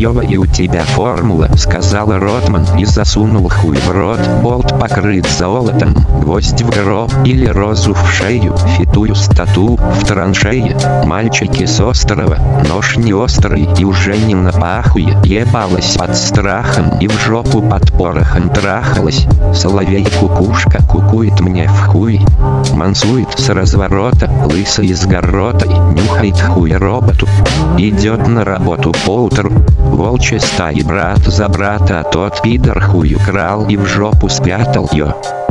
«Клёвая у тебя формула», — сказал Ротман и засунул хуй в рот. Болт покрыт золотом, гвоздь в гроб или розу в шею, фитую стату в траншее. Мальчики с острова, нож не острый и уже не на пахуе. Ебалась под страхом и в жопу под порохом трахалась. Соловей-кукушка кукует мне в хуй. Мансует с разворота, лысый с горротой, нюхает хуй роботу. Идет на работу поутру. Волчья стаи брат за брата, а тот пидор хую крал и в жопу спрятал ее.